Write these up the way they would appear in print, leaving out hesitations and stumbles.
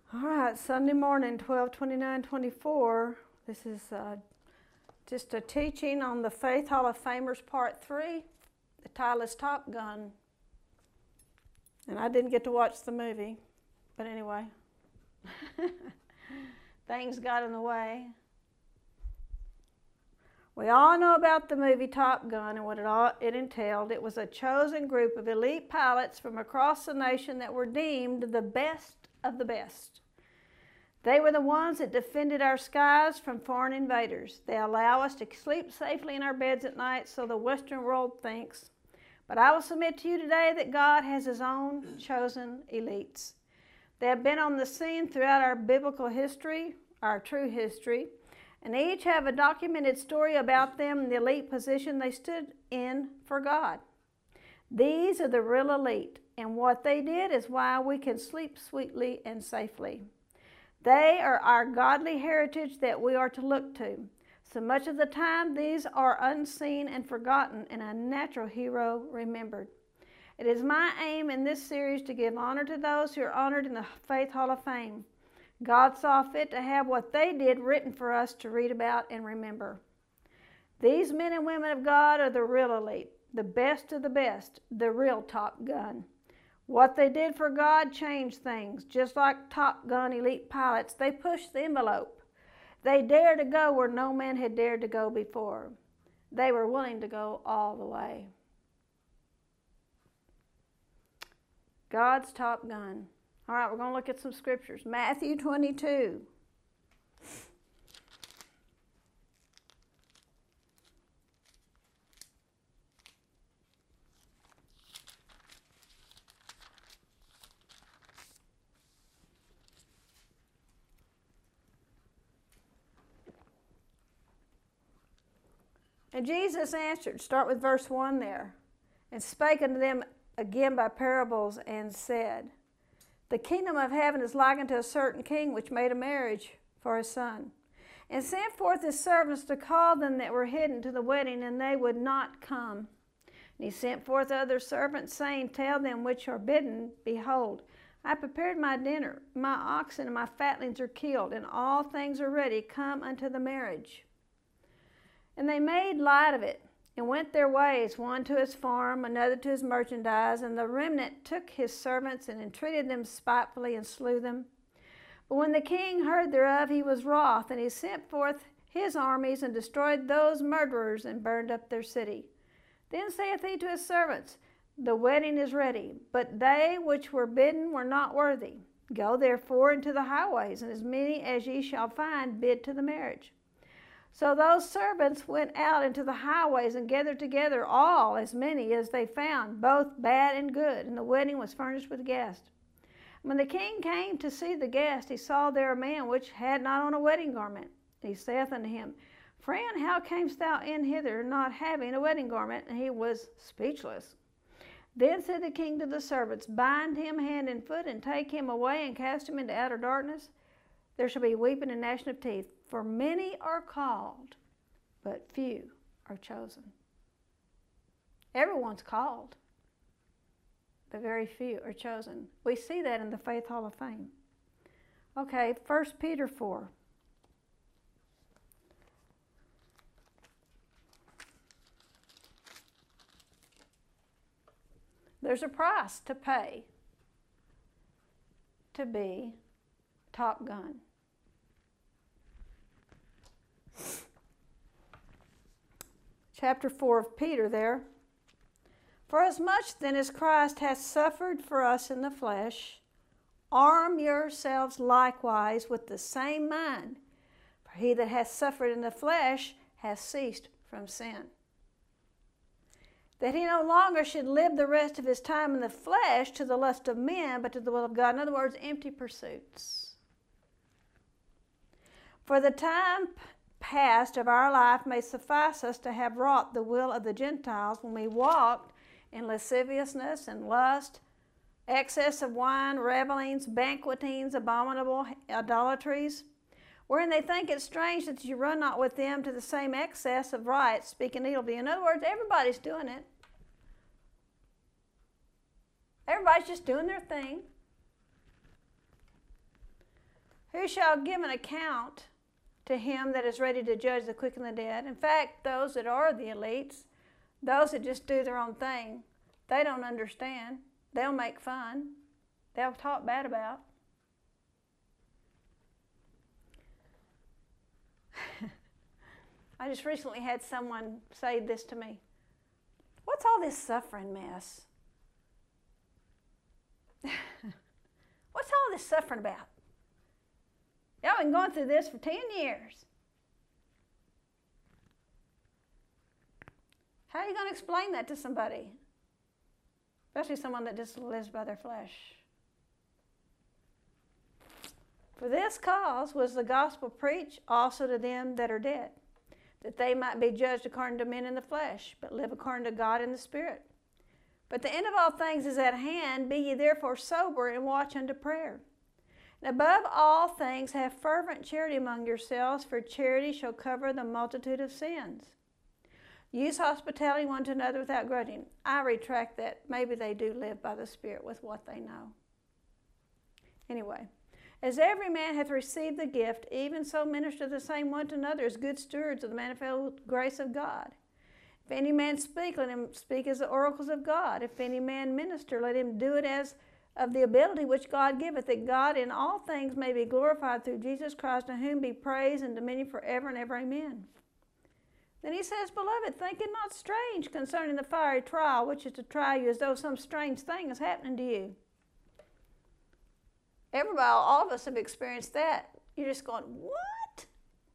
All right, Sunday morning, 12/29/24. This is just a teaching on the Faith Hall of Famers Part 3. The title is Top Gun. And I didn't get to watch the movie, but anyway. Things got in the way. We all know about the movie Top Gun and what it entailed. It was a chosen group of elite pilots from across the nation that were deemed the best of the best. They were the ones that defended our skies from foreign invaders. They allow us to sleep safely in our beds at night, so the Western world thinks. But I will submit to you today that God has His own chosen elites. They have been on the scene throughout our biblical history, our true history, and each have a documented story about them and the elite position they stood in for God. These are the real elite, and what they did is why we can sleep sweetly and safely. They are our godly heritage that we are to look to. So much of the time, these are unseen and forgotten, and a natural hero remembered. It is my aim in this series to give honor to those who are honored in the Faith Hall of Fame. God saw fit to have what they did written for us to read about and remember. These men and women of God are the real elite, the best of the best, the real Top Gun. What they did for God changed things. Just like Top Gun elite pilots, they pushed the envelope. They dared to go where no man had dared to go before. They were willing to go all the way. God's Top Gun. All right, we're going to look at some scriptures. Matthew 22. And Jesus answered, start with verse 1 there, and spake unto them again by parables, and said, the kingdom of heaven is like unto a certain king which made a marriage for his son, and sent forth his servants to call them that were hidden to the wedding, and they would not come. And he sent forth other servants, saying, tell them which are bidden, behold, I prepared my dinner, my oxen and my fatlings are killed, and all things are ready, come unto the marriage. And they made light of it, and went their ways, one to his farm, another to his merchandise, and the remnant took his servants, and entreated them spitefully, and slew them. But when the king heard thereof, he was wroth, and he sent forth his armies, and destroyed those murderers, and burned up their city. Then saith he to his servants, the wedding is ready, but they which were bidden were not worthy. Go therefore into the highways, and as many as ye shall find, bid to the marriage. So those servants went out into the highways and gathered together all, as many as they found, both bad and good, and the wedding was furnished with guests. When the king came to see the guest, he saw there a man which had not on a wedding garment. And he saith unto him, friend, how camest thou in hither, not having a wedding garment? And he was speechless. Then said the king to the servants, bind him hand and foot, and take him away, and cast him into outer darkness. There shall be weeping and gnashing of teeth. For many are called, but few are chosen. Everyone's called, but very few are chosen. We see that in the Faith Hall of Fame. Okay, 1 Peter 4. There's a price to pay to be Top Gun. Chapter 4 of Peter there. For as much then as Christ hath suffered for us in the flesh, arm yourselves likewise with the same mind. For he that hath suffered in the flesh hath ceased from sin, that he no longer should live the rest of his time in the flesh to the lust of men, but to the will of God. In other words, empty pursuits. For the time past of our life may suffice us to have wrought the will of the Gentiles when we walked in lasciviousness and lust, excess of wine, revelings, banquetings, abominable idolatries, wherein they think it strange that you run not with them to the same excess of rites, speaking evil. In other words, everybody's doing it. Everybody's just doing their thing. Who shall give an account to him that is ready to judge the quick and the dead? In fact, those that are the elites, those that just do their own thing, they don't understand. They'll make fun. They'll talk bad about. I just recently had someone say this to me. What's all this suffering mess? What's all this suffering about? Y'all been going through this for 10 years. How are you going to explain that to somebody? Especially someone that just lives by their flesh. For this cause was the gospel preached also to them that are dead, that they might be judged according to men in the flesh, but live according to God in the Spirit. But the end of all things is at hand. Be ye therefore sober and watch unto prayer. And above all things have fervent charity among yourselves, for charity shall cover the multitude of sins. Use hospitality one to another without grudging. I retract that. Maybe they do live by the Spirit with what they know. Anyway, as every man hath received the gift, even so minister the same one to another as good stewards of the manifold grace of God. If any man speak, let him speak as the oracles of God. If any man minister, let him do it as of the ability which God giveth, that God in all things may be glorified through Jesus Christ, to whom be praise and dominion forever and ever. Amen. Then he says, Beloved, think it not strange concerning the fiery trial, which is to try you as though some strange thing is happening to you. Everybody, all of us have experienced that. You're just going, what?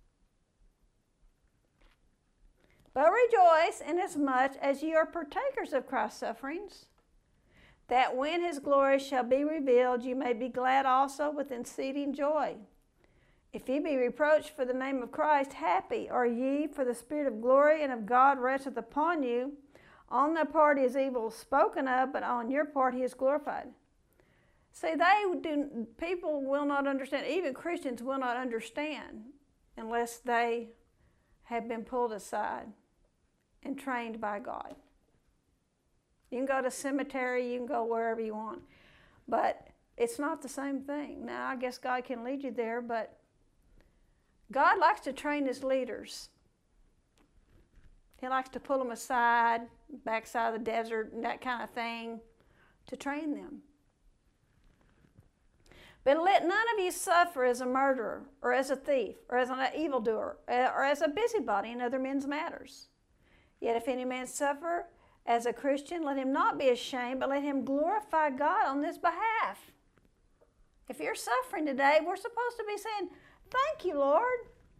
But rejoice inasmuch as ye are partakers of Christ's sufferings, that when his glory shall be revealed, you may be glad also with exceeding joy. If ye be reproached for the name of Christ, happy are ye, for the Spirit of glory and of God resteth upon you. On their part he is evil spoken of, but on your part he is glorified. See, people will not understand, even Christians will not understand unless they have been pulled aside and trained by God. You can go to cemetery, you can go wherever you want, but it's not the same thing. Now, I guess God can lead you there, but God likes to train his leaders. He likes to pull them aside, backside of the desert, and that kind of thing, to train them. But let none of you suffer as a murderer, or as a thief, or as an evildoer, or as a busybody in other men's matters. Yet if any man suffer as a Christian, let him not be ashamed, but let him glorify God on this behalf. If you're suffering today, we're supposed to be saying, thank you, Lord.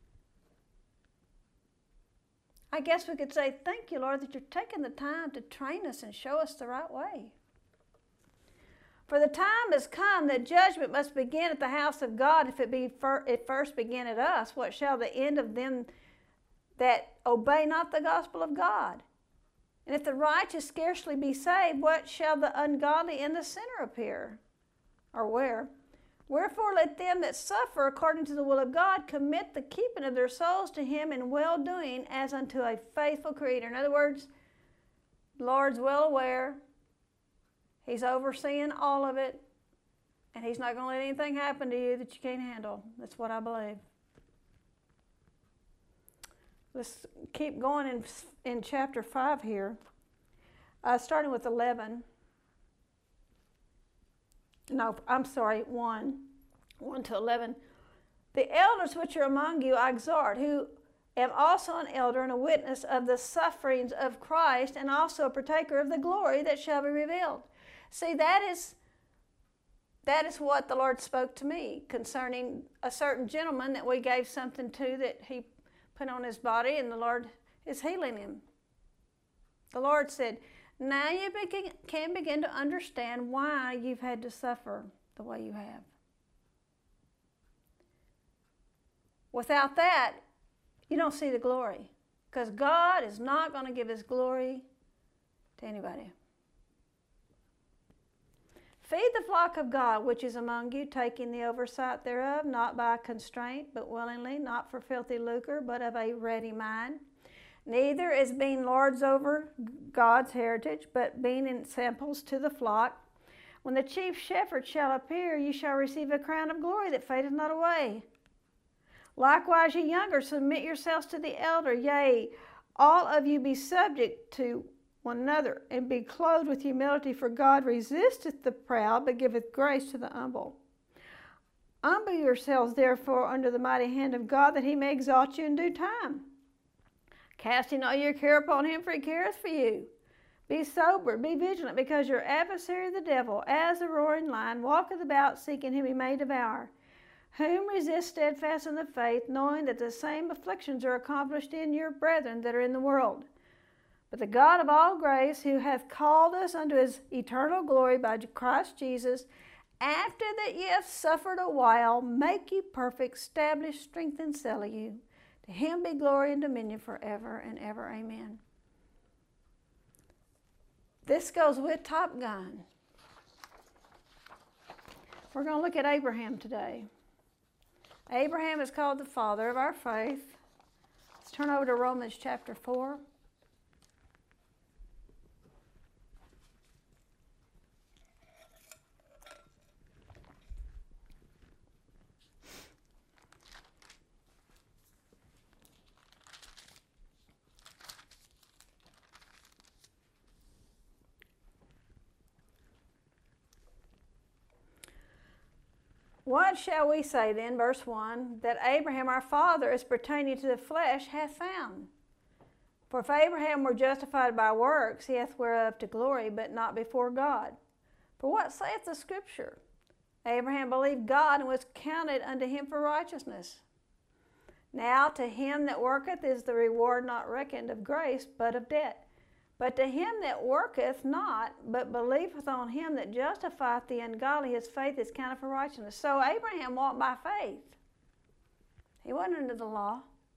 I guess we could say, thank you, Lord, that you're taking the time to train us and show us the right way. For the time has come that judgment must begin at the house of God. If it first begin at us, what shall the end of them that obey not the gospel of God? And if the righteous scarcely be saved, what shall the ungodly and the sinner appear? Or where? Wherefore let them that suffer according to the will of God commit the keeping of their souls to him in well-doing as unto a faithful Creator. In other words, the Lord's well aware. He's overseeing all of it, and he's not going to let anything happen to you that you can't handle. That's what I believe. Let's keep going in chapter 5 here, starting with 11. No, I'm sorry, 1 to 11. The elders which are among you I exhort, who am also an elder and a witness of the sufferings of Christ, and also a partaker of the glory that shall be revealed. See, that is what the Lord spoke to me concerning a certain gentleman that we gave something to that he put on his body, and the Lord is healing him. The Lord said, now you can begin to understand why you've had to suffer the way you have. Without that, you don't see the glory, because God is not going to give his glory to anybody. Feed the flock of God which is among you, taking the oversight thereof, not by constraint, but willingly, not for filthy lucre, but of a ready mind. Neither as being lords over God's heritage, but being in samples to the flock. When the chief shepherd shall appear, you shall receive a crown of glory that fadeth not away. Likewise, ye younger, submit yourselves to the elder. Yea, all of you be subject to one another, and be clothed with humility, for God resisteth the proud, but giveth grace to the humble. Humble yourselves, therefore, under the mighty hand of God, that he may exalt you in due time. Casting all your care upon him, for he careth for you. Be sober, be vigilant, because your adversary the devil, as a roaring lion, walketh about, seeking whom he may devour. Whom resist steadfast in the faith, knowing that the same afflictions are accomplished in your brethren that are in the world. But the God of all grace, who hath called us unto his eternal glory by Christ Jesus, after that ye have suffered a while, make you perfect, establish, strengthen, settle you. To him be glory and dominion forever and ever. Amen. This goes with Top Gun. We're going to look at Abraham today. Abraham is called the father of our faith. Let's turn over to Romans chapter 4. What shall we say then, verse 1, that Abraham our father, as pertaining to the flesh, hath found? For if Abraham were justified by works, he hath whereof to glory, but not before God. For what saith the Scripture? Abraham believed God, and was counted unto him for righteousness. Now to him that worketh is the reward not reckoned of grace, but of debt. But to him that worketh not, but believeth on him that justifieth the ungodly, his faith is counted for righteousness. So Abraham walked by faith. He wasn't under the law.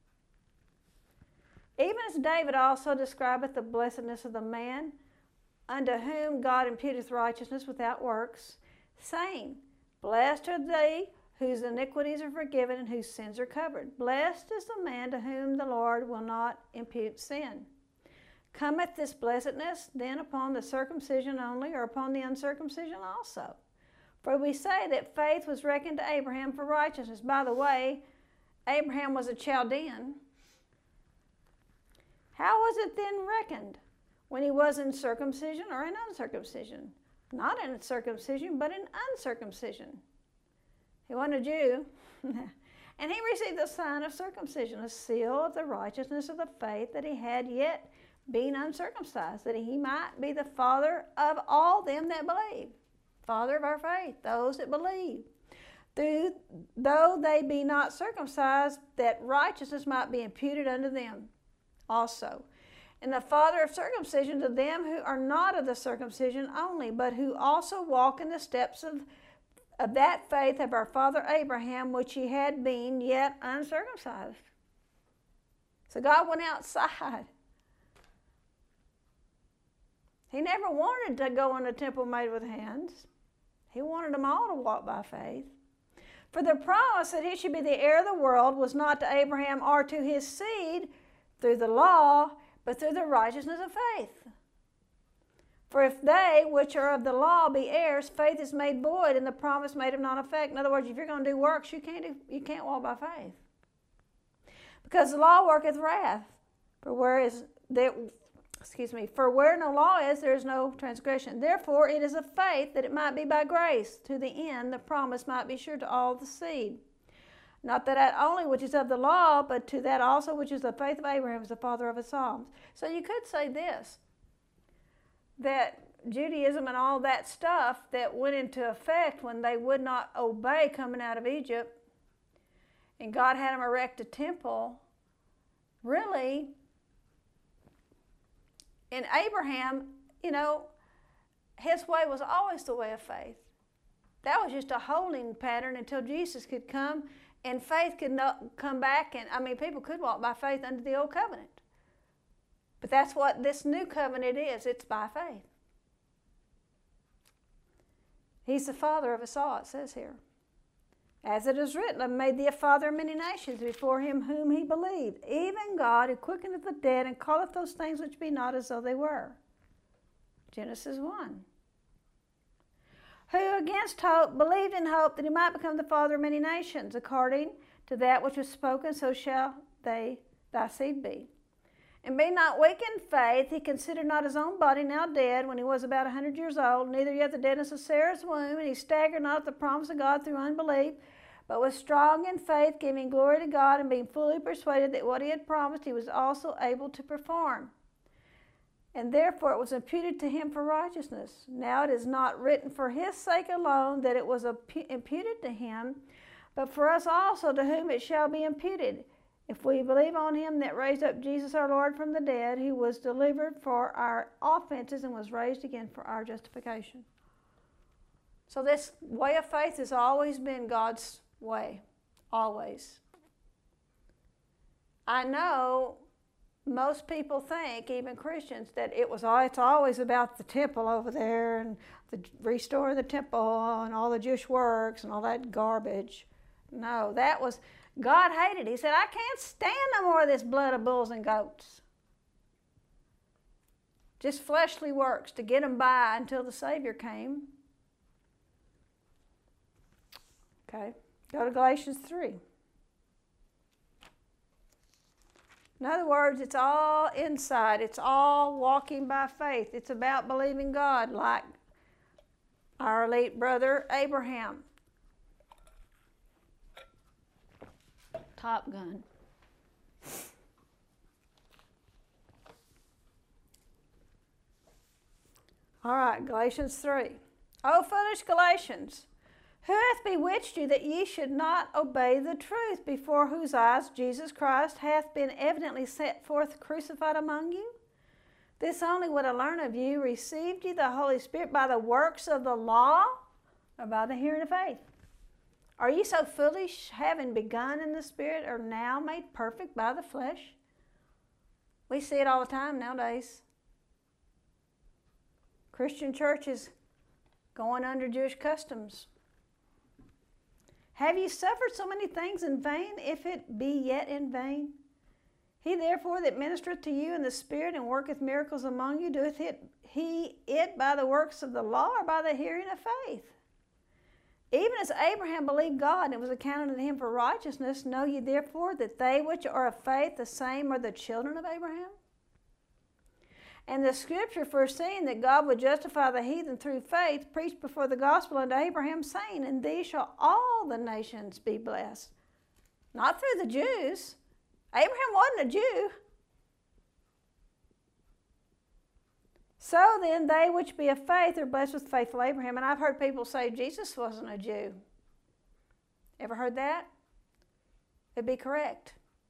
Even as David also describeth the blessedness of the man, unto whom God imputeth righteousness without works, saying, Blessed are they whose iniquities are forgiven and whose sins are covered. Blessed is the man to whom the Lord will not impute sin. Cometh this blessedness then upon the circumcision only, or upon the uncircumcision also? For we say that faith was reckoned to Abraham for righteousness. By the way, Abraham was a Chaldean. How was it then reckoned? When he was in circumcision or in uncircumcision? Not in circumcision, but in uncircumcision. He wasn't a Jew. And he received the sign of circumcision, a seal of the righteousness of the faith that he had yet being uncircumcised, that he might be the father of all them that believe. Father of our faith, those that believe. Though they be not circumcised, that righteousness might be imputed unto them also. And the father of circumcision to them who are not of the circumcision only, but who also walk in the steps of that faith of our father Abraham, which he had been yet uncircumcised. So God went outside. He never wanted to go in a temple made with hands. He wanted them all to walk by faith. For the promise that he should be the heir of the world was not to Abraham or to his seed through the law, but through the righteousness of faith. For if they which are of the law be heirs, faith is made void, and the promise made of none effect. In other words, if you're going to do works, you can't walk by faith. Because the law worketh wrath. For where no law is, there is no transgression. Therefore, it is of faith that it might be by grace, to the end the promise might be sure to all the seed. Not that only which is of the law, but to that also which is the faith of Abraham, is the father of us all. So you could say this, that Judaism and all that stuff that went into effect when they would not obey coming out of Egypt, and God had them erect a temple, really, in Abraham, his way was always the way of faith. That was just a holding pattern until Jesus could come and faith could come back. And people could walk by faith under the old covenant. But that's what this new covenant is. It's by faith. He's the father of us all, it says here. As it is written, I've made thee a father of many nations before him whom he believed, even God who quickeneth the dead and calleth those things which be not as though they were. Genesis 1. who against hope believed in hope that he might become the father of many nations, according to that which was spoken, so shall thy seed be. And being not weak in faith, he considered not his own body now dead, when he was about 100 years old, neither yet the deadness of Sarah's womb, and he staggered not at the promise of God through unbelief, but was strong in faith, giving glory to God, and being fully persuaded that what he had promised he was also able to perform. And therefore it was imputed to him for righteousness. Now it is not written for his sake alone that it was imputed to him, but for us also, to whom it shall be imputed, if we believe on him that raised up Jesus our Lord from the dead, who was delivered for our offenses and was raised again for our justification. So this way of faith has always been God's way. Always. I know most people think, even Christians, that it's always about the temple over there and restoring the temple and all the Jewish works and all that garbage. No, that was, God hated it. He said, I can't stand no more of this blood of bulls and goats. Just fleshly works to get them by until the Savior came. Okay, go to Galatians 3. In other words, it's all inside. It's all walking by faith. It's about believing God, like our late brother Abraham. Top Gun. All right, Galatians 3. O foolish Galatians, who hath bewitched you that ye should not obey the truth, before whose eyes Jesus Christ hath been evidently set forth crucified among you? This only would I learn of you. Received ye the Holy Spirit by the works of the law, or by the hearing of faith? Are ye so foolish, having begun in the Spirit, are now made perfect by the flesh? We see it all the time nowadays. Christian churches going under Jewish customs. Have ye suffered so many things in vain, if it be yet in vain? He therefore that ministereth to you in the Spirit and worketh miracles among you, doeth he it by the works of the law, or by the hearing of faith? Even as Abraham believed God, and it was accounted unto him for righteousness, know ye therefore that they which are of faith, the same are the children of Abraham? And the Scripture, foreseeing that God would justify the heathen through faith, preached before the gospel unto Abraham, saying, in thee shall all the nations be blessed. Not through the Jews. Abraham wasn't a Jew. So then, they which be of faith are blessed with faithful Abraham. And I've heard people say Jesus wasn't a Jew. Ever heard that? It'd be correct.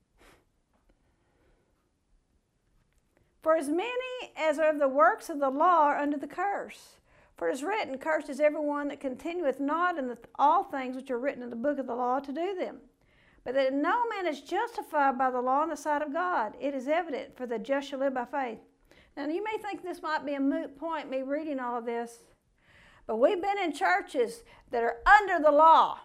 For as many as are of the works of the law are under the curse. For it is written, cursed is everyone that continueth not in all things which are written in the book of the law to do them. But that no man is justified by the law in the sight of God. It is evident, for the just shall live by faith. Now you may think this might be a moot point, me reading all of this. But we've been in churches that are under the law.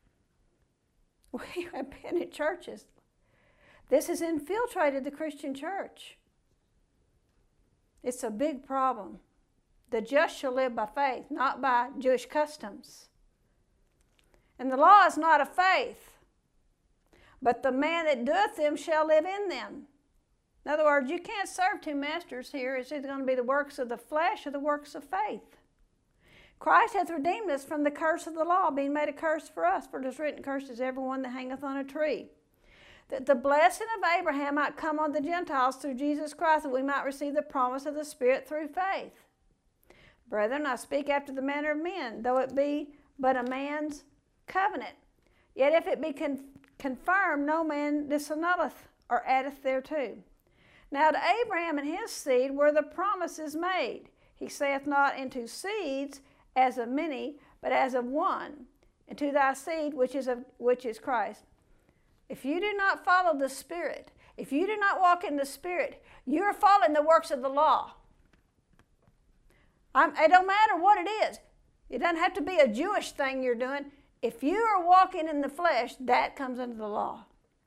We have been in churches. This has infiltrated the Christian church. It's a big problem. The just shall live by faith, not by Jewish customs. And the law is not of faith, but the man that doeth them shall live in them. In other words, you can't serve two masters here. It's either going to be the works of the flesh or the works of faith. Christ hath redeemed us from the curse of the law, being made a curse for us. For it is written, cursed is everyone that hangeth on a tree. That the blessing of Abraham might come on the Gentiles through Jesus Christ, that we might receive the promise of the Spirit through faith. Brethren, I speak after the manner of men, though it be but a man's covenant. Yet if it be confirmed, no man disannulleth or addeth thereto. Now to Abraham and his seed were the promises made. He saith not into seeds as of many, but as of one, and to thy seed which is Christ. If you do not follow the Spirit, if you do not walk in the Spirit, you are following the works of the law. It don't matter what it is. It doesn't have to be a Jewish thing you're doing. If you are walking in the flesh, that comes under the law.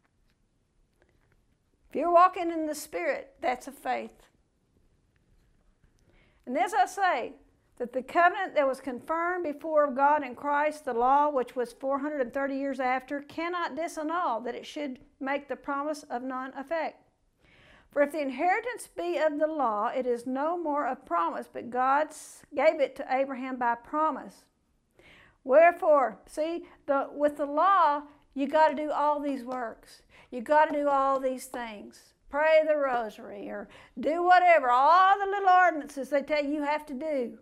If you're walking in the Spirit, that's a faith. And as I say, that the covenant that was confirmed before God in Christ, the law, which was 430 years after, cannot disannul, that it should make the promise of none effect. For if the inheritance be of the law, it is no more of promise, but God gave it to Abraham by promise. Wherefore, see, with the law, you got to do all these works. You got to do all these things. Pray the rosary or do whatever, all the little ordinances they tell you have to do.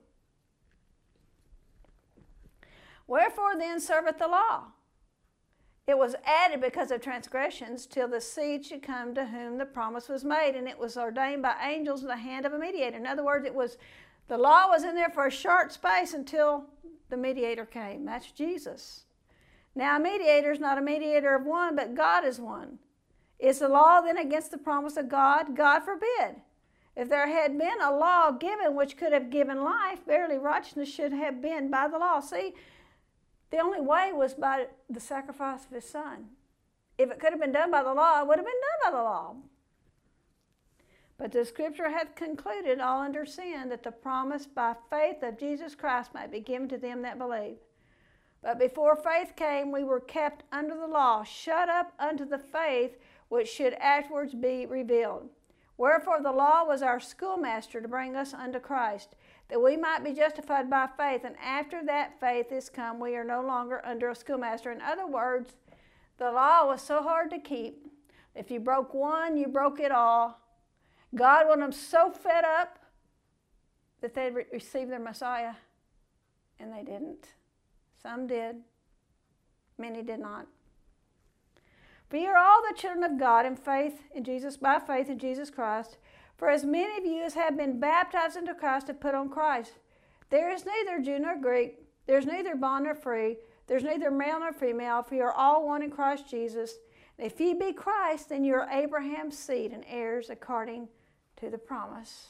Wherefore then serveth the law? It was added because of transgressions till the seed should come to whom the promise was made, and it was ordained by angels in the hand of a mediator. In other words, the law was in there for a short space until the mediator came. That's Jesus. Now a mediator is not a mediator of one, but God is one. Is the law then against the promise of God? God forbid. If there had been a law given which could have given life, verily righteousness should have been by the law. See, the only way was by the sacrifice of his son. If it could have been done by the law, it would have been done by the law. But the scripture hath concluded all under sin, that the promise by faith of Jesus Christ might be given to them that believe. But before faith came, we were kept under the law, shut up unto the faith which should afterwards be revealed. Wherefore the law was our schoolmaster to bring us unto Christ, that we might be justified by faith, and after that faith is come, we are no longer under a schoolmaster. In other words, the law was so hard to keep. If you broke one, you broke it all. God wanted them so fed up that they'd receive their Messiah, and they didn't. Some did. Many did not. For ye are all the children of God in faith in Jesus, by faith in Jesus Christ. For as many of you as have been baptized into Christ have put on Christ. There is neither Jew nor Greek, there is neither bond nor free, there is neither male nor female, for you are all one in Christ Jesus. And if ye be Christ, then you are Abraham's seed and heirs according to the promise.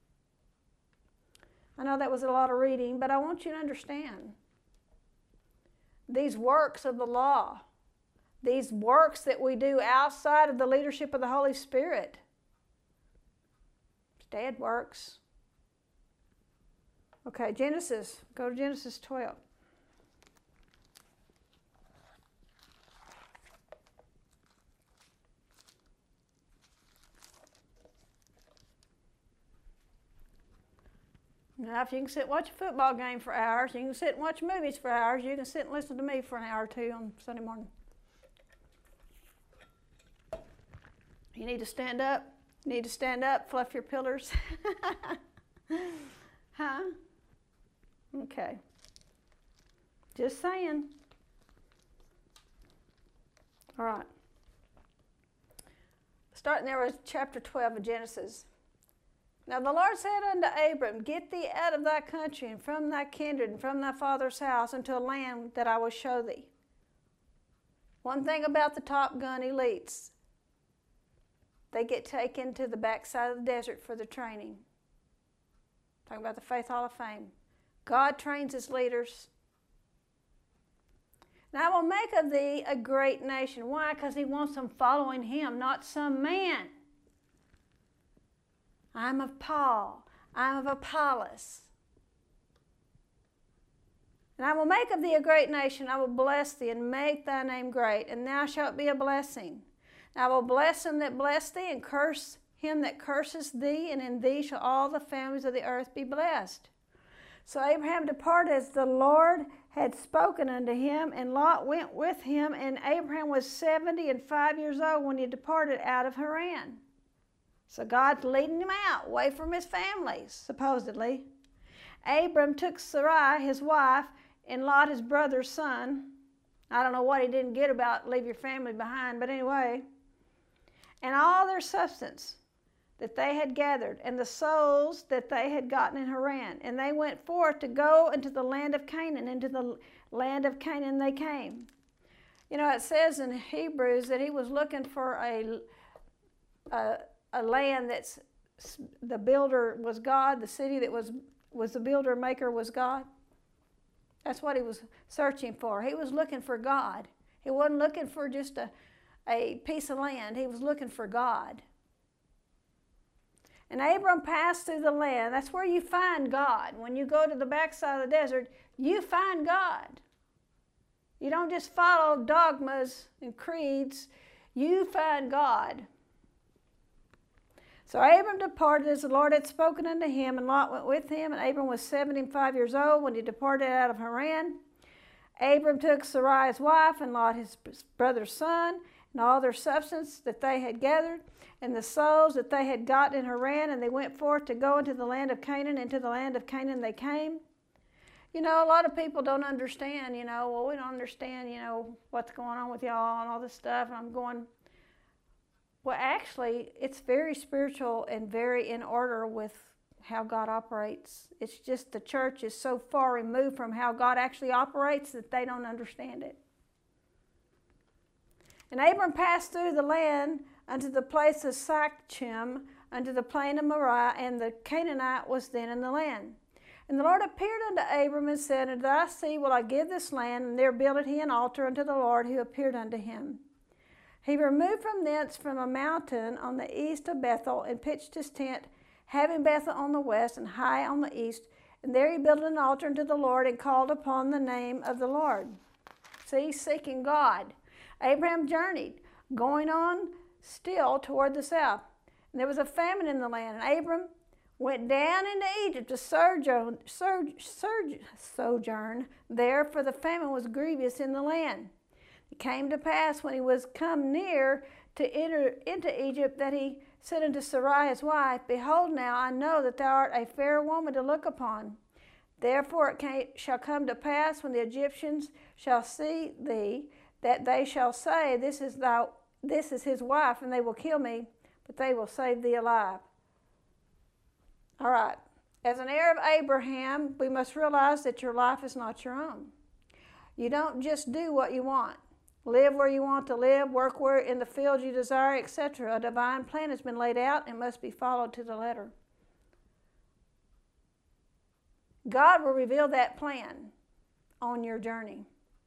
I know that was a lot of reading, but I want you to understand these works of the law, these works that we do outside of the leadership of the Holy Spirit, it's dead works. Okay, Genesis. Go to Genesis 12. Now, if you can sit and watch a football game for hours, you can sit and watch movies for hours, you can sit and listen to me for an hour or two on Sunday morning. You need to stand up. You need to stand up, fluff your pillars. Huh? Okay. Just saying. All right. Starting there with chapter 12 of Genesis. Now the Lord said unto Abram, Get thee out of thy country, and from thy kindred, and from thy father's house, unto a land that I will show thee. One thing about the Top Gun elites, they get taken to the backside of the desert for the training. Talking about the Faith Hall of Fame. God trains his leaders. Now I will make of thee a great nation. Why? Because he wants them following him, not some man. I'm of Paul. I'm of Apollos. And I will make of thee a great nation. I will bless thee and make thy name great, and thou shalt be a blessing. And I will bless him that bless thee, and curse him that curses thee, and in thee shall all the families of the earth be blessed. So Abraham departed as the Lord had spoken unto him, and Lot went with him, and Abraham was 75 years old when he departed out of Haran. So God's leading him out, away from his family, supposedly. Abram took Sarai, his wife, and Lot, his brother's son. I don't know what he didn't get about leave your family behind, but anyway. And all their substance that they had gathered, and the souls that they had gotten in Haran. And they went forth to go into the land of Canaan. Into the land of Canaan they came. You know, it says in Hebrews that he was looking for a land that's, the builder was God, the city that was the builder maker was God. That's what he was searching for. He was looking for God. He wasn't looking for just a piece of land. He was looking for God. And Abram passed through the land. That's where you find God. When you go to the backside of the desert, you find God. You don't just follow dogmas and creeds. You find God. So Abram departed as the Lord had spoken unto him, and Lot went with him. And Abram was 75 years old when he departed out of Haran. Abram took Sarai's wife, and Lot his brother's son, and all their substance that they had gathered, and the souls that they had gotten in Haran, and they went forth to go into the land of Canaan. Into the land of Canaan they came. You know, a lot of people don't understand, we don't understand, what's going on with y'all and all this stuff. And I'm going, well, actually, it's very spiritual and very in order with how God operates. It's just the church is so far removed from how God actually operates that they don't understand it. And Abram passed through the land unto the place of Shechem, unto the plain of Moriah, and the Canaanite was then in the land. And the Lord appeared unto Abram and said, Unto thy seed will I give this land. And there builded he an altar unto the Lord who appeared unto him. He removed from thence from a mountain on the east of Bethel, and pitched his tent, having Bethel on the west and Hai on the east. And there he built an altar unto the Lord, and called upon the name of the Lord. See, seeking God. Abraham journeyed, going on still toward the south. And there was a famine in the land, and Abram went down into Egypt to sojourn there, for the famine was grievous in the land. It came to pass, when he was come near to enter into Egypt, that he said unto Sarai his wife, Behold, now I know that thou art a fair woman to look upon. Therefore it shall come to pass, when the Egyptians shall see thee, that they shall say, This is his wife, and they will kill me, but they will save thee alive. All right. As an heir of Abraham, we must realize that your life is not your own. You don't just do what you want. Live where you want to live, work where in the fields you desire, etc. A divine plan has been laid out and must be followed to the letter. God will reveal that plan on your journey.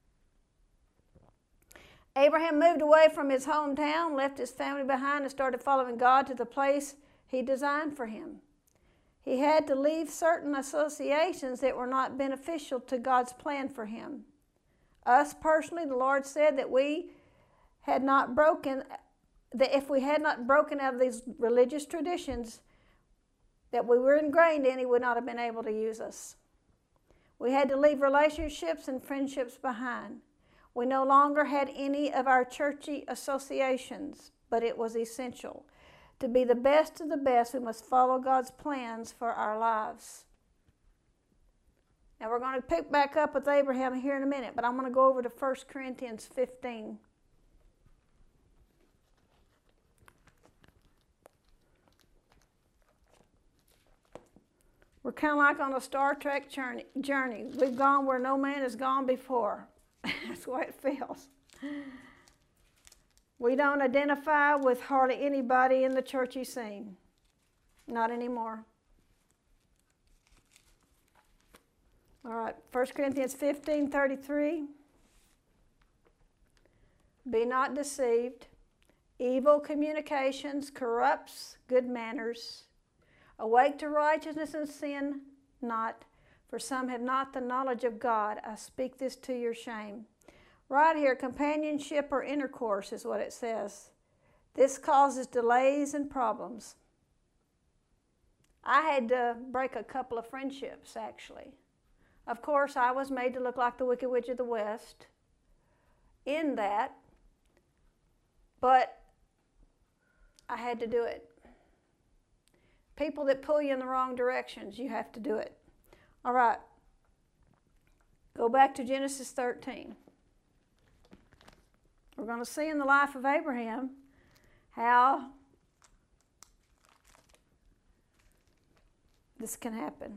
Abraham moved away from his hometown, left his family behind, and started following God to the place he designed for him. He had to leave certain associations that were not beneficial to God's plan for him. Us personally, the Lord said that if we had not broken out of these religious traditions that we were ingrained in, he would not have been able to use us. We had to leave relationships and friendships behind. We no longer had any of our churchy associations, but it was essential. To be the best of the best, we must follow God's plans for our lives. Now we're going to pick back up with Abraham here in a minute, but I'm going to go over to 1 Corinthians 15. We're kind of like on a Star Trek journey. We've gone where no man has gone before. That's the way it feels. We don't identify with hardly anybody in the churchy scene. Not anymore. All right, 1 Corinthians 15:33. Be not deceived. Evil communications corrupts good manners. Awake to righteousness and sin not, for some have not the knowledge of God. I speak this to your shame. Right here, companionship or intercourse is what it says. This causes delays and problems. I had to break a couple of friendships, actually. Of course, I was made to look like the Wicked Witch of the West in that, but I had to do it. People that pull you in the wrong directions, you have to do it. All right. Go back to Genesis 13. We're going to see in the life of Abraham how this can happen.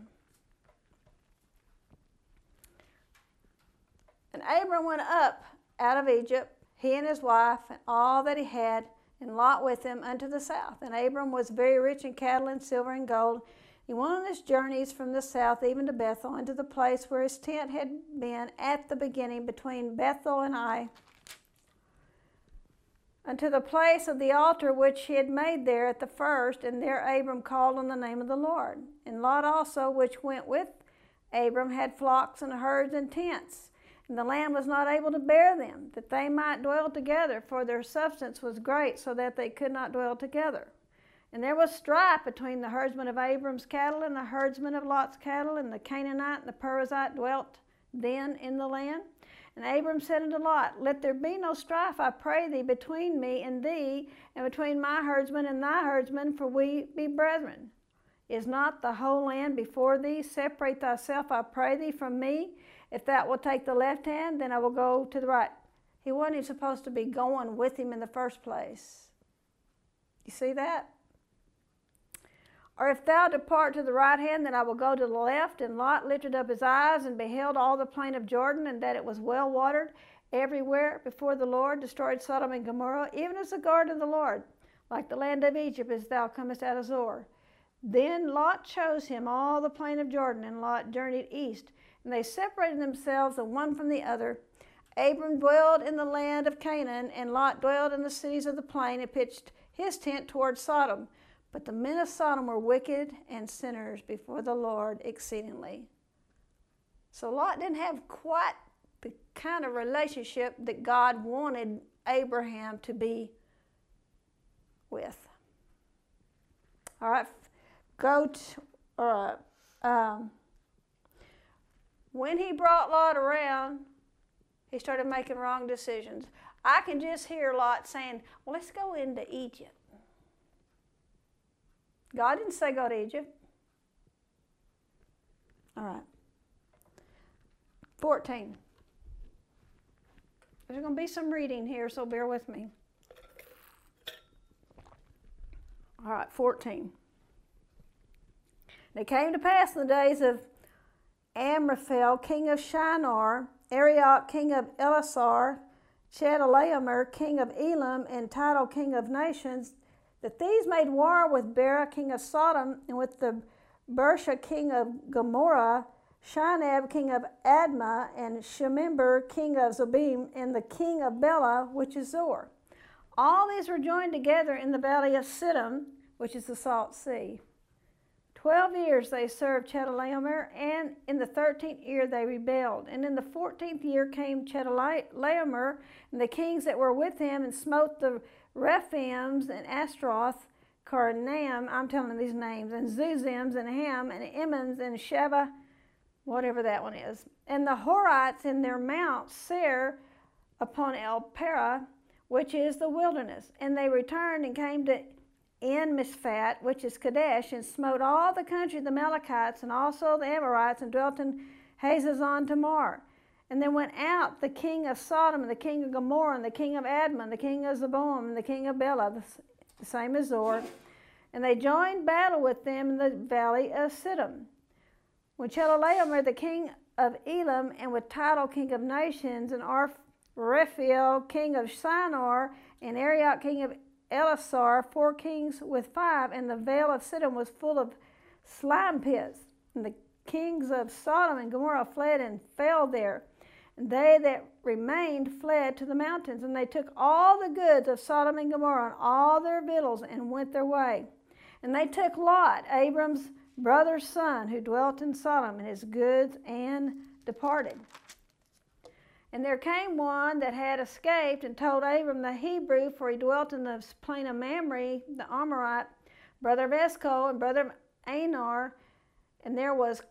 And Abram went up out of Egypt, he and his wife, and all that he had, and Lot with him unto the south. And Abram was very rich in cattle and silver and gold. He went on his journeys from the south even to Bethel, unto the place where his tent had been at the beginning, between Bethel and Ai. unto the place of the altar which he had made there at the first, and there Abram called on the name of the Lord. And Lot also, which went with Abram, had flocks and herds and tents, and the land was not able to bear them, that they might dwell together, for their substance was great, so that they could not dwell together. And there was strife between the herdsmen of Abram's cattle and the herdsmen of Lot's cattle, and the Canaanite and the Perizzite dwelt then in the land. And Abram said unto Lot, Let there be no strife, I pray thee, between me and thee, and between my herdsmen and thy herdsmen, for we be brethren. Is not the whole land before thee? Separate thyself, I pray thee, from me. If thou wilt take the left hand, then I will go to the right. He wasn't even supposed to be going with him in the first place. You see that? Or if thou depart to the right hand, then I will go to the left. And Lot lifted up his eyes and beheld all the plain of Jordan, and that it was well watered everywhere before the Lord, destroyed Sodom and Gomorrah, even as the garden of the Lord, like the land of Egypt, as thou comest out of Zoar. Then Lot chose him all the plain of Jordan, and Lot journeyed east. And they separated themselves the one from the other. Abram dwelled in the land of Canaan, and Lot dwelled in the cities of the plain, and pitched his tent toward Sodom. But the men of Sodom were wicked and sinners before the Lord exceedingly. So Lot didn't have quite the kind of relationship that God wanted Abraham to be with. All right, when he brought Lot around, he started making wrong decisions. I can just hear Lot saying, well, let's go into Egypt. God didn't say go to Egypt. All right. 14. There's going to be some reading here, so bear with me. All right, 14. And it came to pass in the days of Amraphel, king of Shinar, Arioch, king of Elasar, Chedorlaomer, king of Elam, and Tidal, king of nations, that these made war with Bera, king of Sodom, and with the Bersha, king of Gomorrah, Shinab, king of Admah, and Shemember, king of Zobim, and the king of Bela, which is Zor. All these were joined together in the valley of Siddim, which is the Salt Sea. 12 years they served Chedorlaomer, and in the 13th year they rebelled. And in the 14th year came Chedorlaomer and the kings that were with him, and smote the Rephaims and Ashtaroth, Karnaim, I'm telling you these names, and Zuzims and Ham and Emmons and Sheva, whatever that one is, and the Horites in their mount Seir upon El Parah, which is the wilderness. And they returned and came to En Mishphat, which is Kadesh, and smote all the country of the Amalekites and also the Amorites, and dwelt in Hazazon Tamar. And then went out the king of Sodom, and the king of Gomorrah, and the king of Admah, and the king of Zeboim, and the king of Bela, the same as Zor. And they joined battle with them in the valley of Siddim. When Chedorlaomer, the king of Elam, and with Tidal, king of nations, and Raphael, king of Shinar, and Arioch, king of Elasar, 4 kings with 5, and the vale of Siddim was full of slime pits. And the kings of Sodom and Gomorrah fled and fell there. And they that remained fled to the mountains. And they took all the goods of Sodom and Gomorrah and all their victuals, and went their way. And they took Lot, Abram's brother's son, who dwelt in Sodom, and his goods, and departed. And there came one that had escaped, and told Abram the Hebrew, for he dwelt in the plain of Mamre, the Amorite, brother of Eshcol, and brother of Anar, and there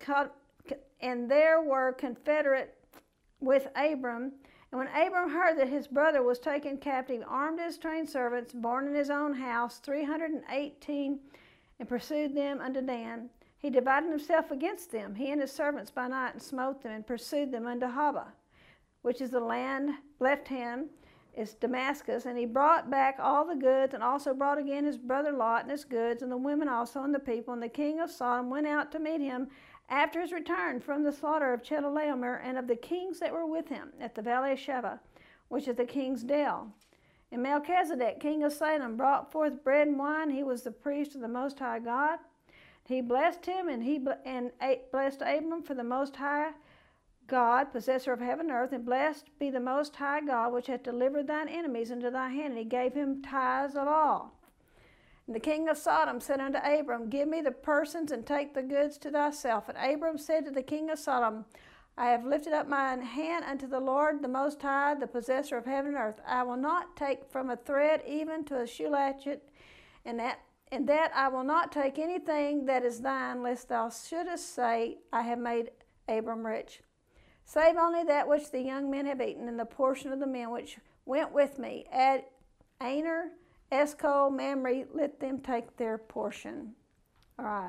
were confederate with Abram. And when Abram heard that his brother was taken captive, armed his trained servants, born in his own house, 318, and pursued them unto Dan. He divided himself against them, he and his servants by night, and smote them, and pursued them unto Hobah, which is the land left hand is Damascus. And he brought back all the goods, and also brought again his brother Lot and his goods, and the women also, and the people. And the king of Sodom went out to meet him after his return from the slaughter of Chedorlaomer, and of the kings that were with him, at the valley of Sheva, which is the king's dell. And Melchizedek, king of Salem, brought forth bread and wine. He was the priest of the Most High God. He blessed him, and blessed Abram, for the Most High God, possessor of heaven and earth, and blessed be the Most High God, which hath delivered thine enemies into thy hand. And he gave him tithes of all. And the king of Sodom said unto Abram, Give me the persons, and take the goods to thyself. And Abram said to the king of Sodom, I have lifted up mine hand unto the Lord, the Most High, the possessor of heaven and earth. I will not take from a thread even to a shoe latchet, and that I will not take anything that is thine, lest thou shouldest say, I have made Abram rich. Save only that which the young men have eaten, and the portion of the men which went with me. Aner, Eshcol, Mamre, let them take their portion. All right.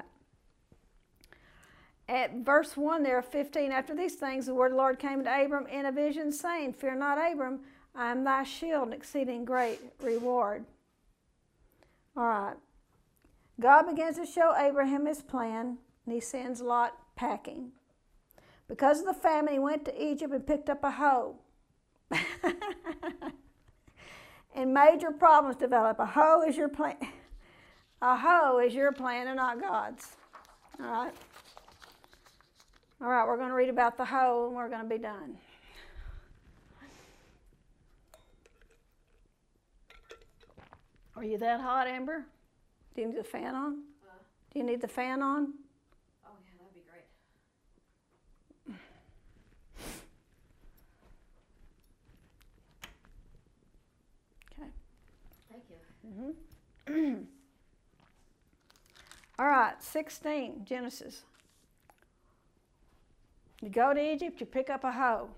At verse 1 there of 15, after these things the word of the Lord came to Abram in a vision, saying, Fear not, Abram, I am thy shield and exceeding great reward. All right. God begins to show Abraham his plan, and he sends Lot packing. Because of the famine, he went to Egypt and picked up a hoe. And major problems develop. A hoe is your plan. A hoe is your plan and not God's. All right. All right, we're going to read about the hoe and we're going to be done. Are you that hot, Amber? Do you need the fan on? Do you need the fan on? Oh, yeah, that'd be great. Okay. Thank you. Mm-hmm. All right, 16, Genesis. You go to Egypt, you pick up a hoe.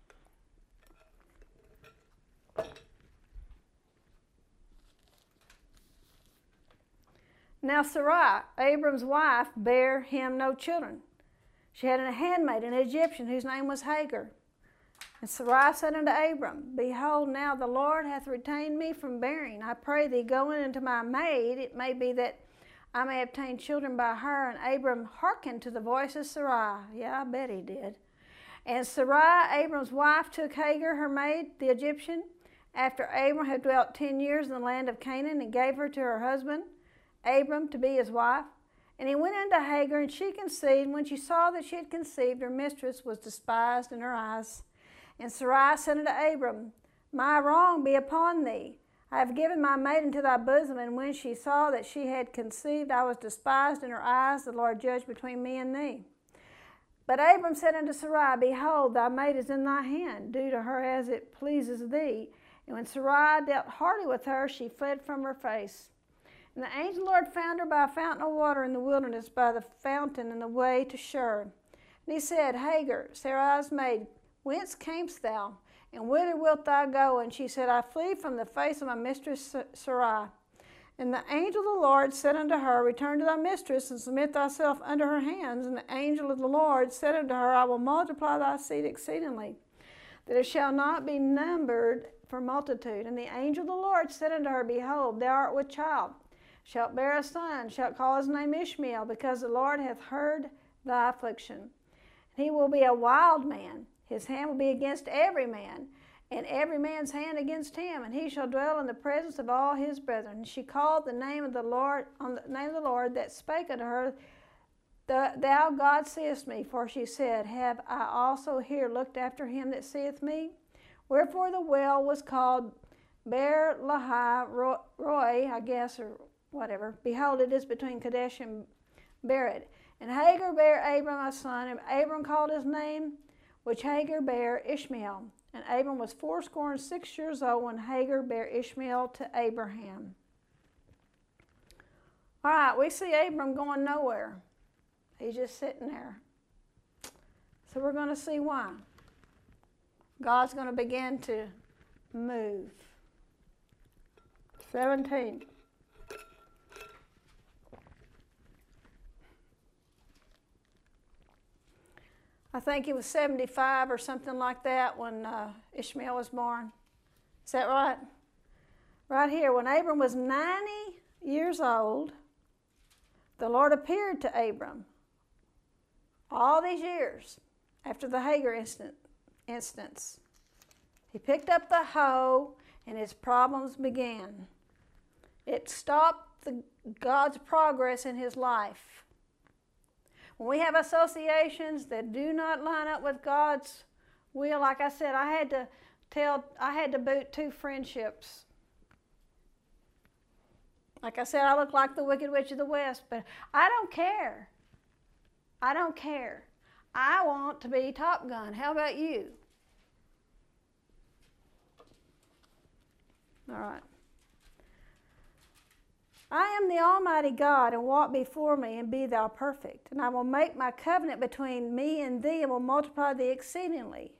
Now Sarai, Abram's wife, bare him no children. She had a handmaid, an Egyptian, whose name was Hagar. And Sarai said unto Abram, Behold, now the Lord hath retained me from bearing. I pray thee, go in unto my maid. It may be that I may obtain children by her. And Abram hearkened to the voice of Sarai. Yeah, I bet he did. And Sarai, Abram's wife, took Hagar, her maid, the Egyptian, after Abram had dwelt 10 years in the land of Canaan, and gave her to her husband, Abram, to be his wife. And he went unto Hagar, and she conceived. And when she saw that she had conceived, her mistress was despised in her eyes. And Sarai said unto Abram, My wrong be upon thee. I have given my maid into thy bosom. And when she saw that she had conceived, I was despised in her eyes. The Lord judge between me and thee. But Abram said unto Sarai, Behold, thy maid is in thy hand. Do to her as it pleases thee. And when Sarai dealt hardly with her, she fled from her face. And the angel of the Lord found her by a fountain of water in the wilderness, by the fountain in the way to Shur. And he said, Hagar, Sarai's maid, whence camest thou? And whither wilt thou go? And she said, I flee from the face of my mistress Sarai. And the angel of the Lord said unto her, Return to thy mistress, and submit thyself unto her hands. And the angel of the Lord said unto her, I will multiply thy seed exceedingly, that it shall not be numbered for multitude. And the angel of the Lord said unto her, Behold, thou art with child, shalt bear a son, shalt call his name Ishmael, because the Lord hath heard thy affliction. And he will be a wild man. His hand will be against every man, and every man's hand against him, and he shall dwell in the presence of all his brethren. And she called the name of the Lord on the name of the Lord that spake unto her, Thou God seest me. For she said, Have I also here looked after him that seeth me? Wherefore the well was called Beer Lahai Roi, I guess, or whatever. Behold, it is between Kadesh and Bered. And Hagar bare Abram a son, and Abram called his name, which Hagar bare, Ishmael. And Abram was 86 years old when Hagar bare Ishmael to Abraham. All right, we see Abram going nowhere. He's just sitting there. So we're going to see why. God's going to begin to move. 17. I think he was 75 or something like that when Ishmael was born. Is that right? Right here, when Abram was 90 years old, the Lord appeared to Abram. All these years after the Hagar instance. He picked up the hoe and his problems began. It stopped God's progress in his life. When we have associations that do not line up with God's will, like I said, I had to boot 2 friendships. Like I said, I look like the Wicked Witch of the West, but I don't care. I don't care. I want to be Top Gun. How about you? All right. I am the Almighty God, and walk before me, and be thou perfect. And I will make my covenant between me and thee, and will multiply thee exceedingly.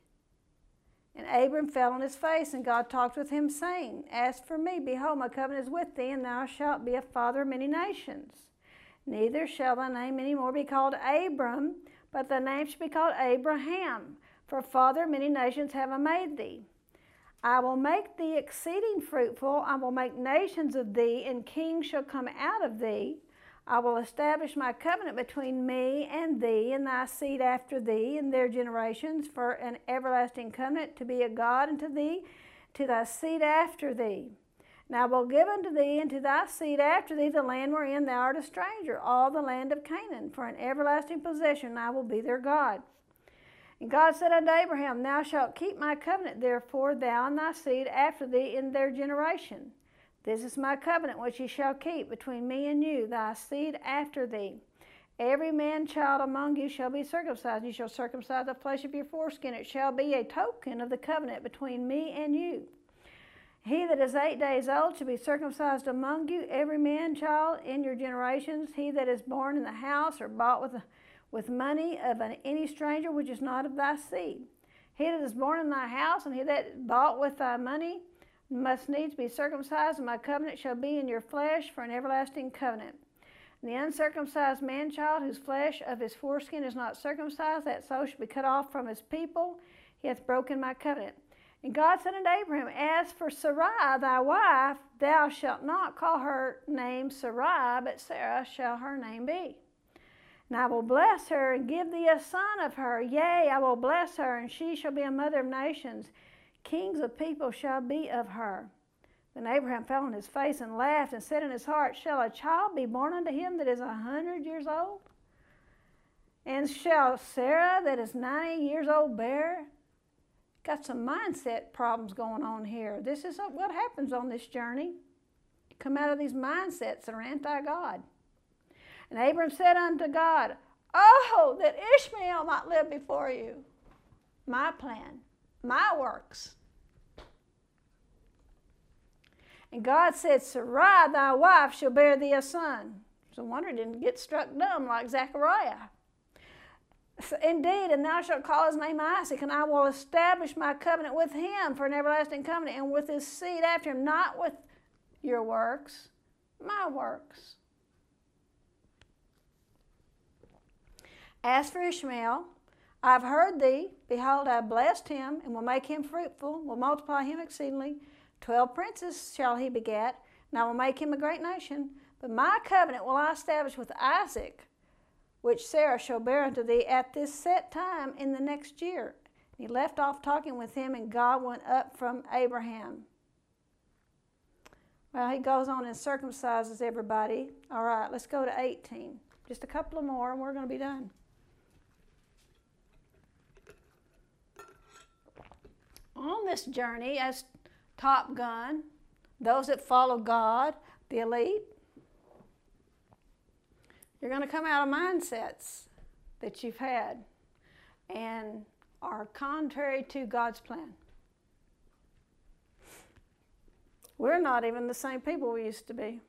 And Abram fell on his face, and God talked with him, saying, As for me, behold, my covenant is with thee, and thou shalt be a father of many nations. Neither shall thy name any more be called Abram, but thy name shall be called Abraham. For father of many nations have I made thee. I will make thee exceeding fruitful. I will make nations of thee, and kings shall come out of thee. I will establish my covenant between me and thee, and thy seed after thee, and their generations, for an everlasting covenant, to be a God unto thee, to thy seed after thee. And I will give unto thee and to thy seed after thee the land wherein thou art a stranger, all the land of Canaan, for an everlasting possession, and I will be their God. And God said unto Abraham, Thou shalt keep my covenant, therefore, thou and thy seed after thee in their generation. This is my covenant which ye shall keep between me and you, thy seed after thee. Every man child among you shall be circumcised. You shall circumcise the flesh of your foreskin. It shall be a token of the covenant between me and you. He that is 8 days old shall be circumcised among you, every man child in your generations. He that is born in the house or bought with money of any stranger which is not of thy seed. He that is born in thy house, and he that is bought with thy money, must needs be circumcised, and my covenant shall be in your flesh for an everlasting covenant. And the uncircumcised man-child, whose flesh of his foreskin is not circumcised, that soul shall be cut off from his people. He hath broken my covenant. And God said unto Abraham, As for Sarai thy wife, thou shalt not call her name Sarai, but Sarah shall her name be. And I will bless her, and give thee a son of her. Yea, I will bless her, and she shall be a mother of nations. Kings of people shall be of her. Then Abraham fell on his face and laughed, and said in his heart, Shall a child be born unto him that is 100 years old? And shall Sarah that is 90 years old bear? Got some mindset problems going on here. This is what happens on this journey. You come out of these mindsets that are anti-God. And Abram said unto God, Oh, that Ishmael might live before you. My plan, my works. And God said, Sarai, thy wife, shall bear thee a son. It's a wonder he didn't get struck dumb like Zechariah. Indeed, and thou shalt call his name Isaac, and I will establish my covenant with him for an everlasting covenant, and with his seed after him, not with your works, my works. As for Ishmael, I have heard thee. Behold, I have blessed him, and will make him fruitful, will multiply him exceedingly. 12 princes shall he beget, and I will make him a great nation. But my covenant will I establish with Isaac, which Sarah shall bear unto thee at this set time in the next year. And he left off talking with him, and God went up from Abraham. Well, he goes on and circumcises everybody. All right, let's go to 18. Just a couple of more, and we're going to be done. On this journey, as Top Gun, those that follow God, the elite, you're going to come out of mindsets that you've had and are contrary to God's plan. We're not even the same people we used to be.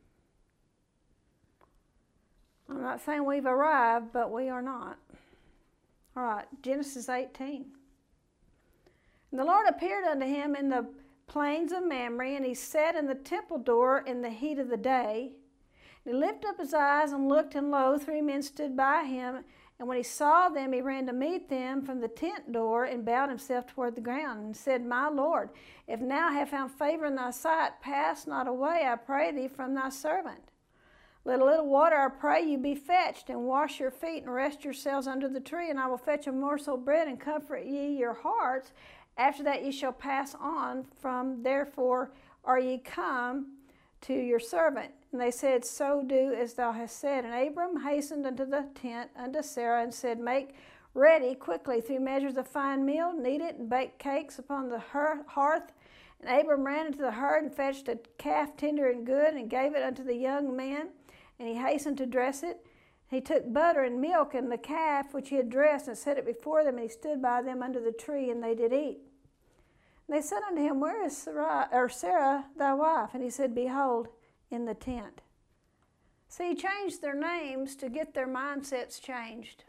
I'm not saying we've arrived, but we are not. All right, Genesis 18. And the Lord appeared unto him in the plains of Mamre, and he sat in the temple door in the heat of the day. And he lifted up his eyes and looked, and lo, 3 men stood by him. And when he saw them, he ran to meet them from the tent door, and bowed himself toward the ground, and said, My Lord, if now I have found favor in thy sight, pass not away, I pray thee, from thy servant. Let a little water, I pray you, be fetched, and wash your feet, and rest yourselves under the tree, and I will fetch a morsel of bread, and comfort ye your hearts. After that ye shall pass on from, therefore are ye come to your servant. And they said, So do as thou hast said. And Abram hastened unto the tent unto Sarah, and said, Make ready quickly 3 measures of fine meal, knead it, and bake cakes upon the hearth. And Abram ran into the herd, and fetched a calf tender and good, and gave it unto the young man. And he hastened to dress it. He took butter and milk and the calf which he had dressed, and set it before them, and he stood by them under the tree, and they did eat. And they said unto him, Where is Sarah thy wife? And he said, Behold, in the tent. See, he changed their names to get their mindsets changed.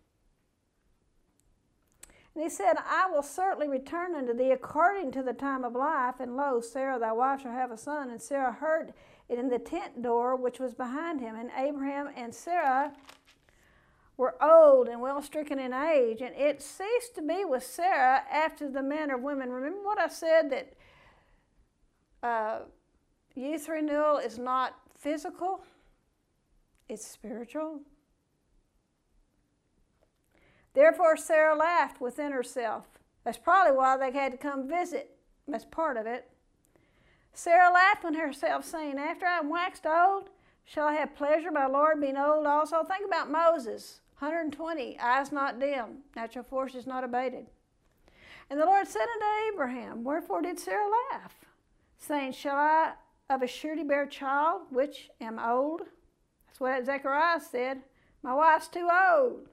And he said, I will certainly return unto thee according to the time of life, and lo, Sarah thy wife shall have a son. And Sarah heard it in the tent door which was behind him. And Abraham and Sarah were old and well stricken in age, and it ceased to be with Sarah after the manner of women. Remember what I said, that youth renewal is not physical, it's spiritual. Therefore Sarah laughed within herself. That's probably why they had to come visit. That's part of it. Sarah laughed within herself, saying, After I am waxed old, shall I have pleasure, my Lord being old also? Think about Moses, 120, eyes not dim, natural forces not abated. And the Lord said unto Abraham, Wherefore did Sarah laugh, saying, Shall I of a surety bear a child, which am old? That's what Zechariah said. My wife's too old.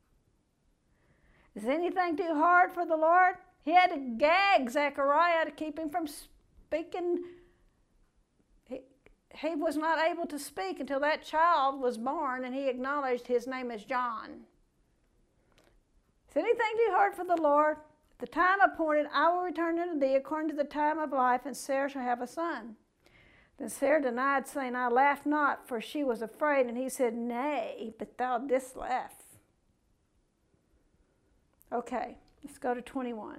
Is anything too hard for the Lord? He had to gag Zechariah to keep him from speaking. He was not able to speak until that child was born, and he acknowledged his name as John. Is anything too hard for the Lord? At the time appointed, I will return unto thee according to the time of life, and Sarah shall have a son. Then Sarah denied, saying, I laughed not, for she was afraid. And he said, Nay, but thou didst laugh. Okay, let's go to 21.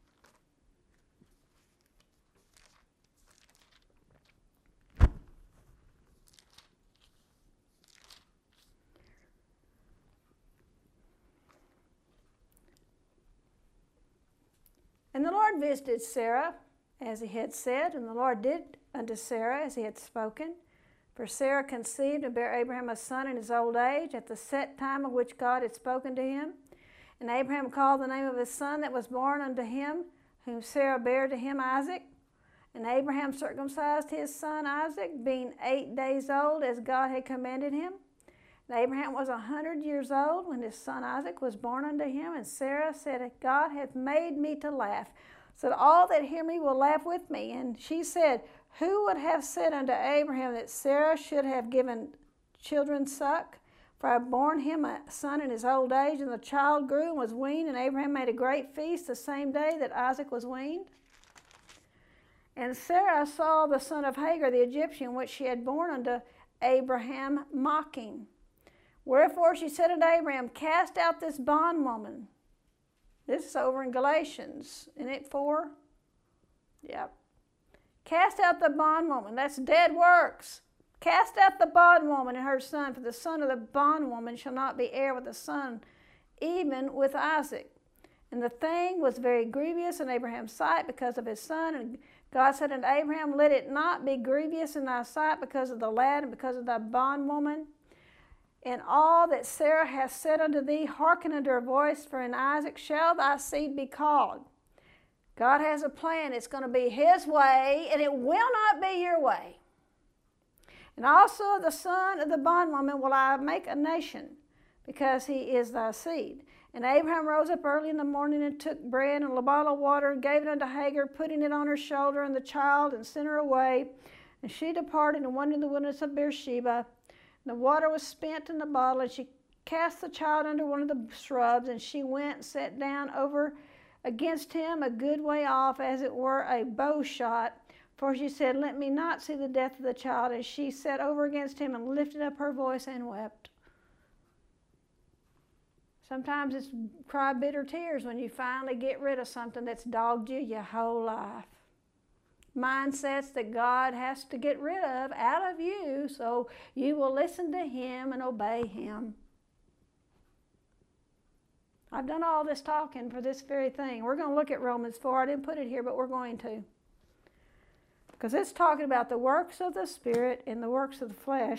And the Lord visited Sarah, as he had said, and the Lord did unto Sarah as he had spoken. For Sarah conceived and bare Abraham a son in his old age, at the set time of which God had spoken to him. And Abraham called the name of his son that was born unto him, whom Sarah bare to him, Isaac. And Abraham circumcised his son Isaac, being 8 days old, as God had commanded him. And Abraham was 100 years old when his son Isaac was born unto him. And Sarah said, God hath made me to laugh, so that all that hear me will laugh with me. And she said, Who would have said unto Abraham that Sarah should have given children suck? For I have borne him a son in his old age, and the child grew and was weaned, and Abraham made a great feast the same day that Isaac was weaned. And Sarah saw the son of Hagar the Egyptian, which she had borne unto Abraham, mocking. Wherefore she said unto Abraham, Cast out this bondwoman. This is over in Galatians. Isn't it 4? Yep. Cast out the bondwoman. That's dead works. Cast out the bondwoman and her son, for the son of the bondwoman shall not be heir with the son, even with Isaac. And the thing was very grievous in Abraham's sight because of his son. And God said unto Abraham, Let it not be grievous in thy sight because of the lad and because of thy bondwoman. And all that Sarah hath said unto thee, hearken unto her voice, for in Isaac shall thy seed be called. God has a plan. It's going to be his way, and it will not be your way. And also of the son of the bondwoman will I make a nation, because he is thy seed. And Abraham rose up early in the morning and took bread and a bottle of water and gave it unto Hagar, putting it on her shoulder and the child, and sent her away. And she departed and went into the wilderness of Beersheba. And the water was spent in the bottle, and she cast the child under one of the shrubs, and she went and sat down over against him a good way off, as it were a bow shot. For she said, Let me not see the death of the child. And she sat over against him and lifted up her voice and wept. Sometimes it's cry bitter tears when you finally get rid of something that's dogged you your whole life. Mindsets that God has to get rid of out of you so you will listen to him and obey him. I've done all this talking for this very thing. We're going to look at Romans 4. I didn't put it here, but we're going to. Because it's talking about the works of the Spirit and the works of the flesh.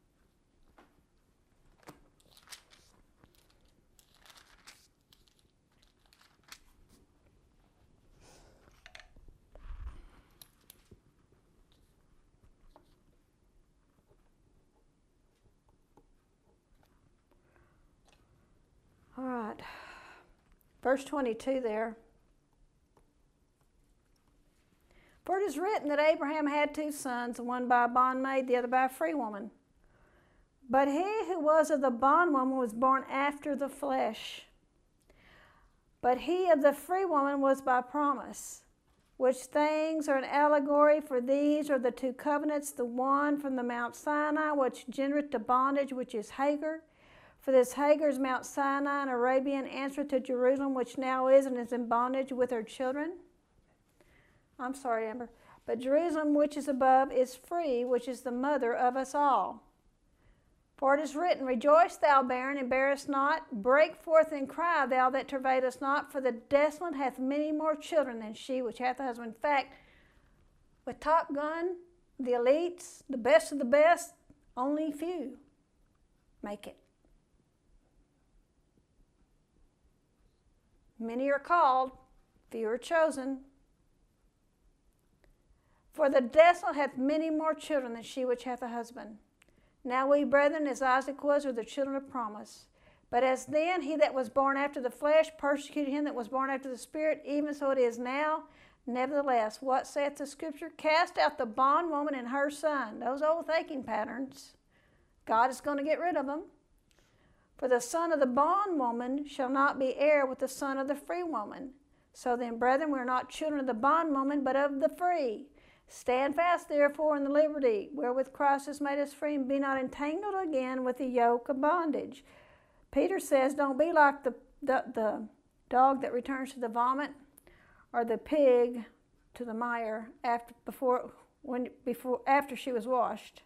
All right. Verse 22 there. For it is written that Abraham had 2 sons, the one by a bondmaid, the other by a free woman. But he who was of the bondwoman was born after the flesh. But he of the free woman was by promise, which things are an allegory, for these are the 2 covenants, the one from the Mount Sinai, which genereth to bondage, which is Hagar. For this Hagar is Mount Sinai, and Arabian answereth to Jerusalem, which now is and is in bondage with her children. I'm sorry, Amber. But Jerusalem, which is above, is free, which is the mother of us all. For it is written, Rejoice, thou barren, and bearest not. Break forth and cry, thou that travailest not. For the desolate hath many more children than she which hath a husband. In fact, with Top Gun, the elites, the best of the best, only few make it. Many are called, few are chosen. For the desolate hath many more children than she which hath a husband. Now we, brethren, as Isaac was, are the children of promise. But as then he that was born after the flesh persecuted him that was born after the Spirit, even so it is now. Nevertheless, what saith the Scripture? Cast out the bondwoman and her son. Those old thinking patterns. God is going to get rid of them. For the son of the bondwoman shall not be heir with the son of the free woman. So then, brethren, we are not children of the bondwoman, but of the free. Stand fast, therefore, in the liberty wherewith Christ has made us free, and be not entangled again with the yoke of bondage. Peter says, don't be like the dog that returns to the vomit, or the pig to the mire after she was washed.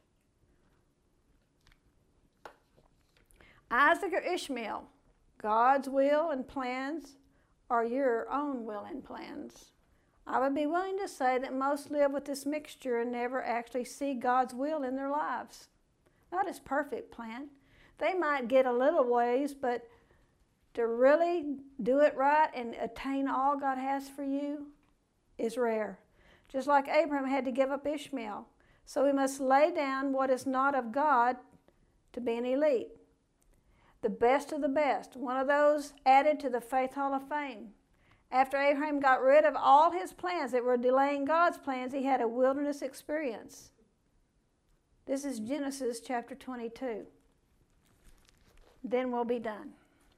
Isaac or Ishmael, God's will and plans, or your own will and plans? I would be willing to say that most live with this mixture and never actually see God's will in their lives. Not His perfect plan. They might get a little ways, but to really do it right and attain all God has for you is rare. Just like Abraham had to give up Ishmael. So we must lay down what is not of God to be an elite. The best of the best. One of those added to the Faith Hall of Fame. After Abraham got rid of all his plans that were delaying God's plans, he had a wilderness experience. This is Genesis chapter 22. Then we'll be done.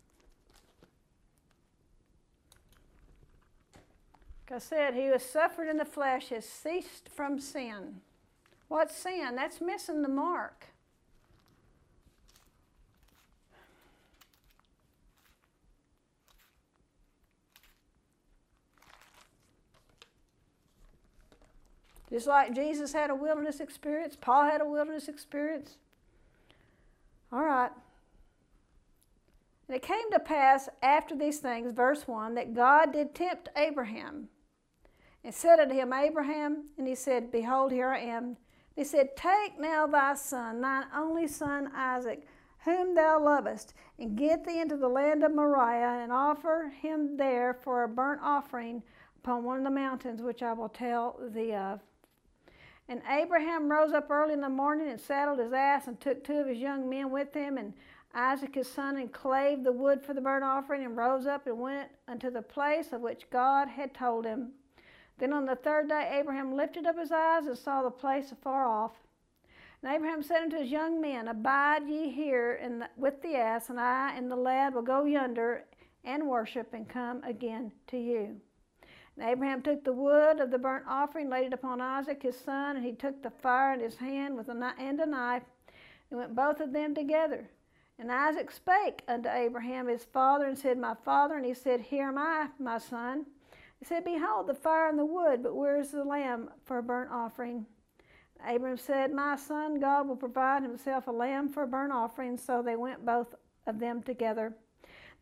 Like I said, he who has suffered in the flesh has ceased from sin. What's sin? That's missing the mark. Just like Jesus had a wilderness experience, Paul had a wilderness experience. All right. And it came to pass after these things, verse 1, that God did tempt Abraham and said unto him, Abraham, and he said, Behold, here I am. And he said, Take now thy son, thine only son Isaac, whom thou lovest, and get thee into the land of Moriah, and offer him there for a burnt offering upon one of the mountains which I will tell thee of. And Abraham rose up early in the morning and saddled his ass and took 2 of his young men with him and Isaac his son, and clave the wood for the burnt offering, and rose up and went unto the place of which God had told him. Then on the 3rd day Abraham lifted up his eyes and saw the place afar off. And Abraham said unto his young men, Abide ye here with the ass, and I and the lad will go yonder and worship, and come again to you. And Abraham took the wood of the burnt offering, laid it upon Isaac his son, and he took the fire in his hand and a knife, and went both of them together. And Isaac spake unto Abraham his father, and said, My father. And he said, Here am I, my son. He said, Behold the fire and the wood, but where is the lamb for a burnt offering? And Abraham said, My son, God will provide himself a lamb for a burnt offering. So they went both of them together.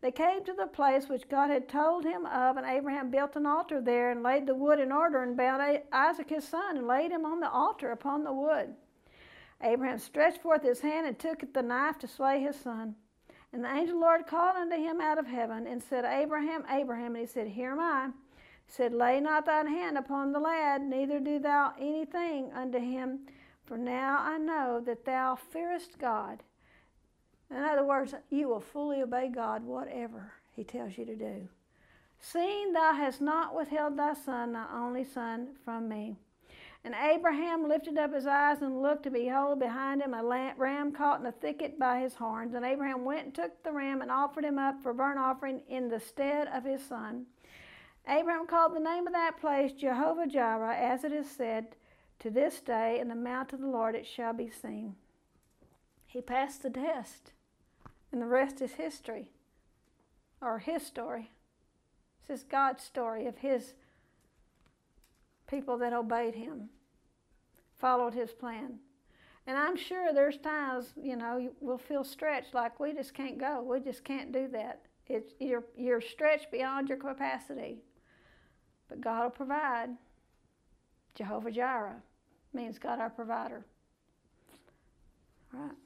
They came to the place which God had told him of, and Abraham built an altar there and laid the wood in order and bound Isaac his son and laid him on the altar upon the wood. Abraham stretched forth his hand and took the knife to slay his son. And the angel of the Lord called unto him out of heaven and said, Abraham, Abraham. And he said, Here am I. He said, Lay not thine hand upon the lad, neither do thou anything unto him, for now I know that thou fearest God. In other words, you will fully obey God whatever he tells you to do. Seeing thou hast not withheld thy son, thy only son, from me. And Abraham lifted up his eyes and looked, to behold, behind him a ram caught in a thicket by his horns. And Abraham went and took the ram and offered him up for burnt offering in the stead of his son. Abraham called the name of that place Jehovah-Jireh, as it is said, to this day, in the mount of the Lord it shall be seen. He passed the test. And the rest is history, or his story. This is God's story of his people that obeyed him, followed his plan. And I'm sure there's times, we'll feel stretched like we just can't go. We just can't do that. You're stretched beyond your capacity. But God will provide. Jehovah-Jireh means God our provider. All right.